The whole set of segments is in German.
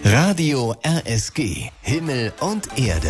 Radio RSG, Himmel und Erde.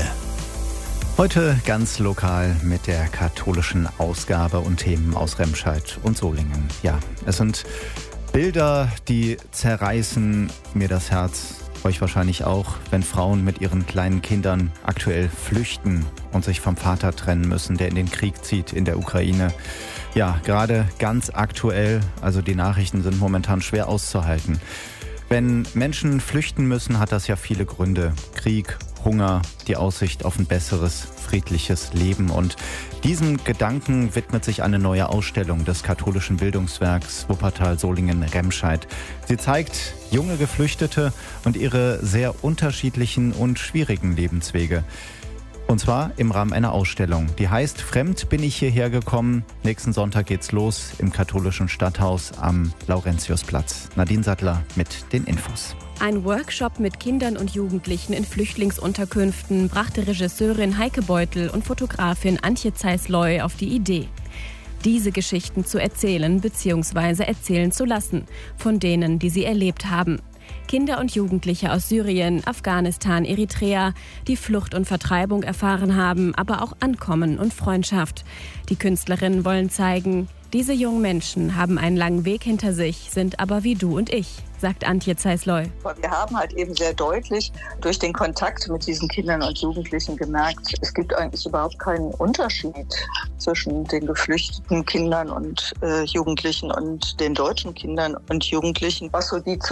Heute ganz lokal mit der katholischen Ausgabe und Themen aus Remscheid und Solingen. Ja, es sind Bilder, die zerreißen mir das Herz, euch wahrscheinlich auch, wenn Frauen mit ihren kleinen Kindern aktuell flüchten und sich vom Vater trennen müssen, der in den Krieg zieht in der Ukraine. Ja, gerade ganz aktuell, also die Nachrichten sind momentan schwer auszuhalten. Wenn Menschen flüchten müssen, hat das ja viele Gründe. Krieg, Hunger, die Aussicht auf ein besseres, friedliches Leben. Und diesem Gedanken widmet sich eine neue Ausstellung des katholischen Bildungswerks Wuppertal-Solingen-Remscheid. Sie zeigt junge Geflüchtete und ihre sehr unterschiedlichen und schwierigen Lebenswege. Und zwar im Rahmen einer Ausstellung, die heißt »Fremd bin ich hierher gekommen«. Nächsten Sonntag geht's los im katholischen Stadthaus am Laurentiusplatz. Nadine Sattler mit den Infos. Ein Workshop mit Kindern und Jugendlichen in Flüchtlingsunterkünften brachte Regisseurin Heike Beutel und Fotografin Antje Zeiss-Loy auf die Idee, diese Geschichten zu erzählen bzw. erzählen zu lassen, von denen, die sie erlebt haben. Kinder und Jugendliche aus Syrien, Afghanistan, Eritrea, die Flucht und Vertreibung erfahren haben, aber auch Ankommen und Freundschaft. Die Künstlerinnen wollen zeigen, diese jungen Menschen haben einen langen Weg hinter sich, sind aber wie du und ich, sagt Antje Zeiss-Loy. Wir haben halt eben sehr deutlich durch den Kontakt mit diesen Kindern und Jugendlichen gemerkt, es gibt eigentlich überhaupt keinen Unterschied zwischen den geflüchteten Kindern und Jugendlichen und den deutschen Kindern und Jugendlichen, was so die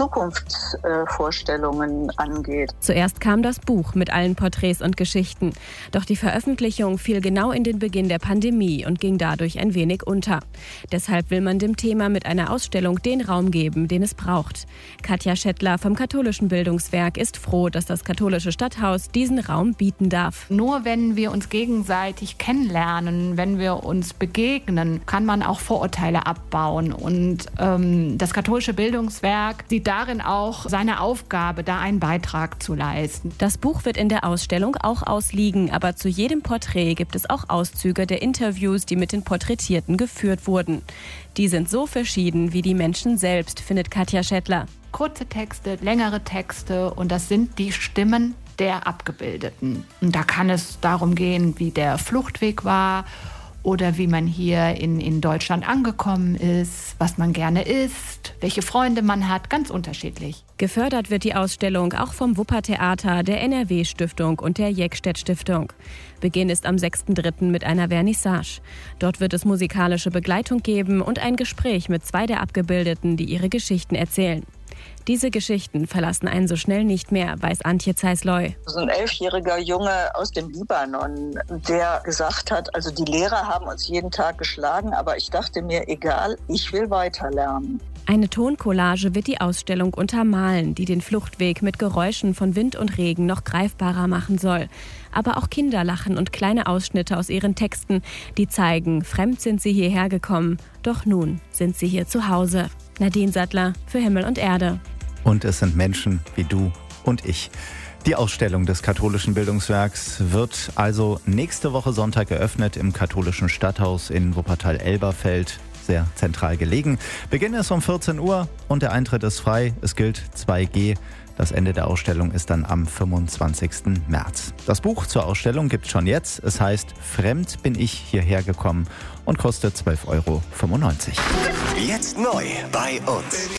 Zukunftsvorstellungen angeht. Zuerst kam das Buch mit allen Porträts und Geschichten. Doch die Veröffentlichung fiel genau in den Beginn der Pandemie und ging dadurch ein wenig unter. Deshalb will man dem Thema mit einer Ausstellung den Raum geben, den es braucht. Katja Schettler vom katholischen Bildungswerk ist froh, dass das katholische Stadthaus diesen Raum bieten darf. Nur wenn wir uns gegenseitig kennenlernen, wenn wir uns begegnen, kann man auch Vorurteile abbauen. Und das katholische Bildungswerk sieht darin auch seine Aufgabe, da einen Beitrag zu leisten. Das Buch wird in der Ausstellung auch ausliegen, aber zu jedem Porträt gibt es auch Auszüge der Interviews, die mit den Porträtierten geführt wurden. Die sind so verschieden wie die Menschen selbst, findet Katja Schettler. Kurze Texte, längere Texte und das sind die Stimmen der Abgebildeten. Und da kann es darum gehen, wie der Fluchtweg war oder wie man hier in Deutschland angekommen ist, was man gerne isst, welche Freunde man hat, ganz unterschiedlich. Gefördert wird die Ausstellung auch vom Wuppertheater, der NRW-Stiftung und der Jeckstedt-Stiftung. Beginn ist am 6.3. mit einer Vernissage. Dort wird es musikalische Begleitung geben und ein Gespräch mit 2 der Abgebildeten, die ihre Geschichten erzählen. Diese Geschichten verlassen einen so schnell nicht mehr, weiß Antje Zeiss-Loy. So ein 11-jähriger Junge aus dem Libanon, der gesagt hat, also die Lehrer haben uns jeden Tag geschlagen, aber ich dachte mir, egal, ich will weiterlernen. Eine Toncollage wird die Ausstellung untermalen, die den Fluchtweg mit Geräuschen von Wind und Regen noch greifbarer machen soll. Aber auch Kinder lachen und kleine Ausschnitte aus ihren Texten, die zeigen, fremd sind sie hierher gekommen, doch nun sind sie hier zu Hause. Nadine Sattler für Himmel und Erde. Und es sind Menschen wie du und ich. Die Ausstellung des katholischen Bildungswerks wird also nächste Woche Sonntag eröffnet im katholischen Stadthaus in Wuppertal-Elberfeld. Sehr zentral gelegen. Beginn ist um 14 Uhr und der Eintritt ist frei. Es gilt 2G. Das Ende der Ausstellung ist dann am 25. März. Das Buch zur Ausstellung gibt es schon jetzt. Es heißt »Fremd bin ich hierher gekommen« und kostet 12,95 €. Jetzt neu bei uns.